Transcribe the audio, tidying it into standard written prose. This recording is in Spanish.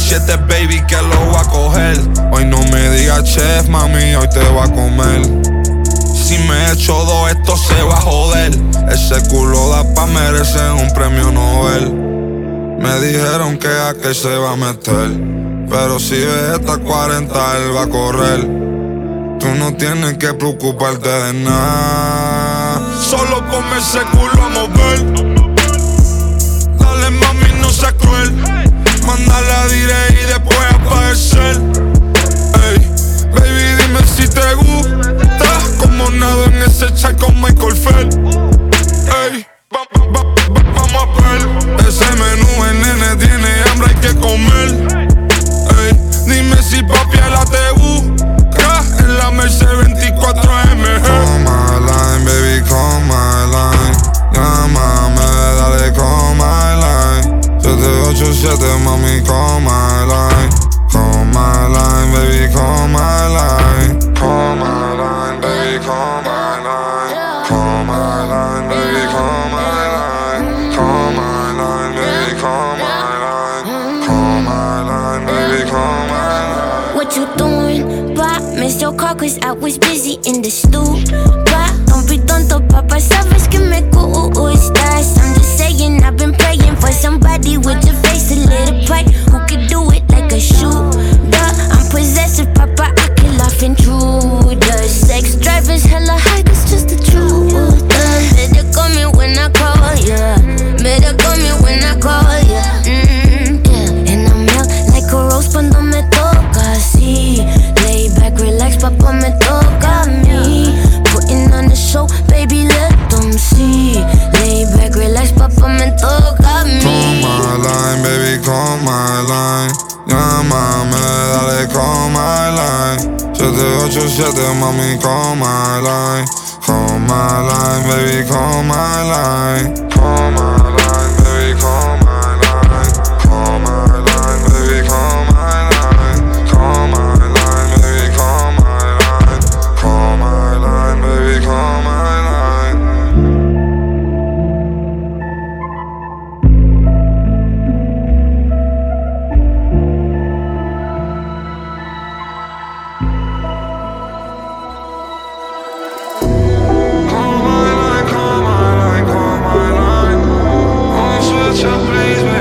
7, baby, que lo voy a coger. Hoy no me digas chef, mami, hoy te voy a comer. Si me echo 2, esto se va a joder. Ese culo da pa' merecer un premio Nobel. Me dijeron que a que se va a meter, pero si ves esta 40, él va a correr. Tú no tienes que preocuparte de nada, solo ponme ese culo a mover. Dale mami, no seas cruel, mándale a direct y después aparecer. Ey, baby, dime si te gusta, como nado en ese chat con Michael Phelps. Ey, vamos a ver ese menú, el nene tiene hambre, hay que comer. Ey, dime si papi la te busca en la Mercedes 24 AMG. Call my line, baby, call my line. Llámame, dale, call my line. 787, mami, call my line. Call my line, baby, call my line. Call my line, baby, call my line. Call my line, baby, call my line. Call my line, baby, call my line. Call my line, baby, call my line. What you doing? Pa, missed your call cause I was busy in the stool. Pa, don't be tonto, papá, sabes que me gustas. I'm just saying, I've been praying for somebody with your face a little bright, who could do it like a shooter. I'm possessive, papa, I kill off intruders. Sex drive is hella high, that's just the truth. Better call me when I call ya. Better call me when I call ya. Yeah. And I'm out like a rose cuando me toca así. Lay back, relax, papá, me toca a mí. Putting on the show, baby, let them see. Lay back, relax, papá, me toca a mí. Call my line, baby, call my line. Llámame, dale, call my line. 787, mami, call my line. Call my line, baby, call my line. Call my line, baby, call my line. Call my line, baby, call my line. Call my line, baby, call my line. Call my line, baby, call my line. Call my line, call my line, call my line. On switch up, please, baby.